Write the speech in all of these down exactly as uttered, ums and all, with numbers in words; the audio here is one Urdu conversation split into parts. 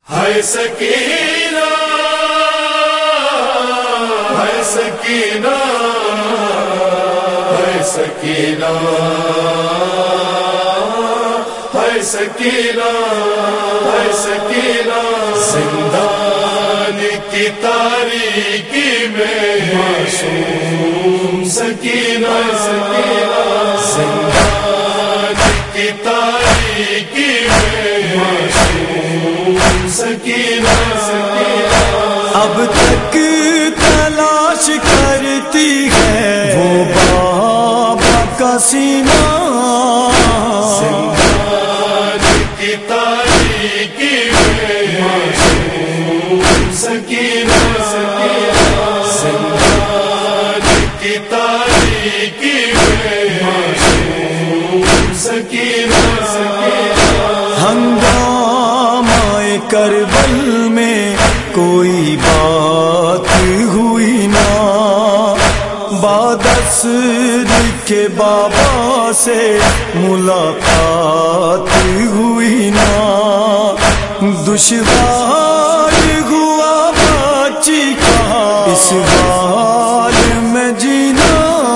ہے سکینہ ہے سکینہ ہے سکینہ ہے سکینہ ہے سکینہ زندان کی تاریکی میں معصوم سکینہ سکینہ زندان کی تاریکی میں معصوم سکینہ سکینہ اب تک تلاش کرتی ہے وہ بابا کا سینہ زندان کی تاریکی میں معصوم سکینہ سکینہ زندان کی تاریکی میں معصوم سکینہ سکینہ ہنگامہ کربل میں کوئی بات ہوئی نا بادسر کے بابا سے ملاقات ہوئی نا دشوار ہوا بچی کا اس حال میں جینا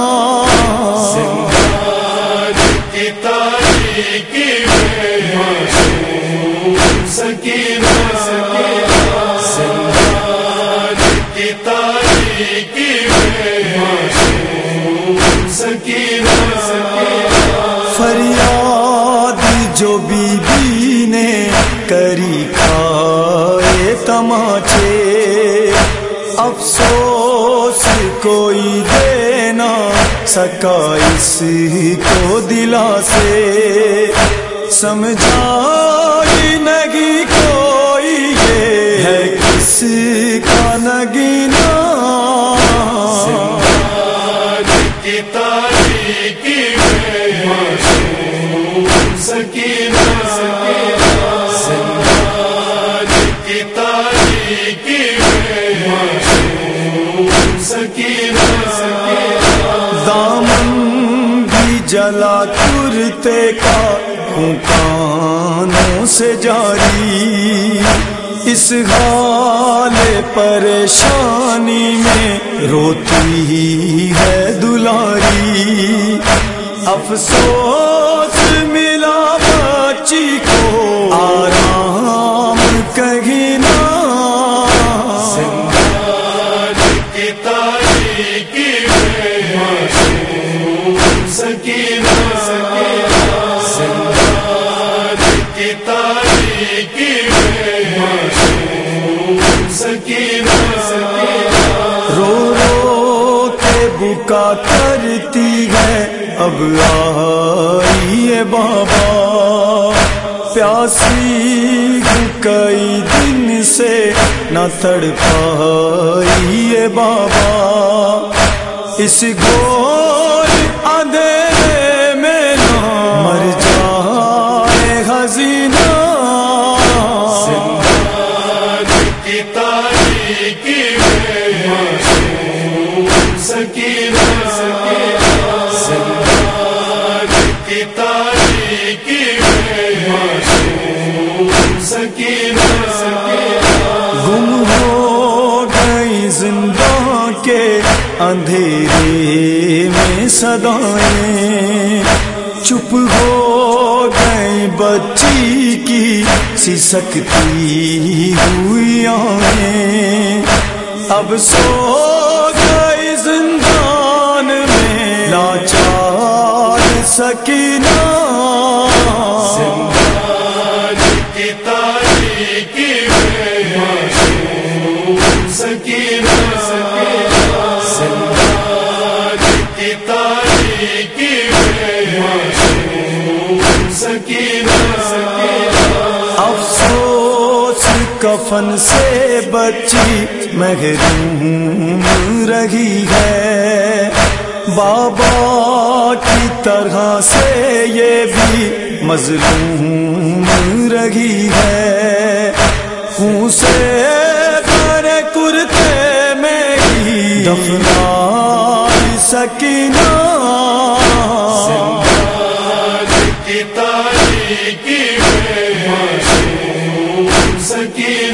زندان کی تاریکی میں معصوم سکینہ سکینہ زندان کی تاریکی میں معصوم سکینہ سکینہ فریاد جو بی بی نے کری کھائے تماچے افسوس کوئی دے نہ سکا اس کو دلا سے سمجھائی نہیں کوئی یہ ہے کس کا نگینا زندان کی تاریکی میں معصوم سکینہ سکینہ زندان کی تاریکی میں معصوم سکینہ سکینہ دامن بھی جلا کرتے کا کانوں سے جاری اس حال پریشانی میں روتی ہے دلاری افسوس ملا بچی کو آرام کہیں نہ زندان کی تاریکی میں معصوم سکینہ سکینہ زندان کی تاریکی میں معصوم سکینہ سکینہ رو رو کے بکا کرتی ہے اب آئیے بابا پیاسی کئی دن سے نہ تڑ پائیے بابا اس گور اندھیرے میں نہ مر جائے حزینہ زندان کی تاریکی میں معصوم سکینہ سکینہ زندان کی تاریکی میں معصوم سکینہ سکینہ گم ہو گئی زندہ کے اندھیرے میں صدائیں چپ ہو گئی بچی کی سسکتی ہوئی آنکھیں اب سو گئی زندان میں لاچار سکینہ زندان کی تاریکی میں معصوم سکینہ سکینہ زندان کی تاریکی میں معصوم سکینہ سکینہ افسوس کفن سے بچی محروم رہی ہے بابا کی طرح سے یہ بھی مظلوم رہی ہے خون سے بھرے کرتے میں ہی دفنائی سکینہ زندان کی تاریکی میں معصوم سکینہ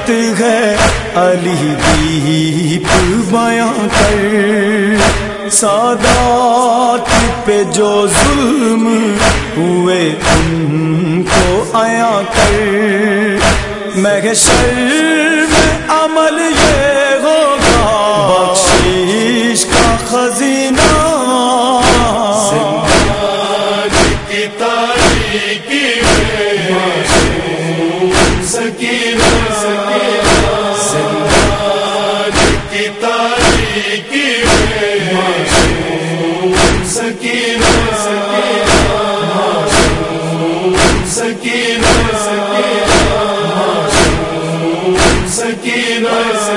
حقیقت ہے علی دیپ بیاں کر، سادات پہ جو ظلم ہوئے ان کو عیاں کر، محشر میں عمل یہ ہوگا بخشش کا خزینہ، کی تاریکی میں سکینہ، زندان کی تاریکی میں سکینہ، سکینہ، سکینہ،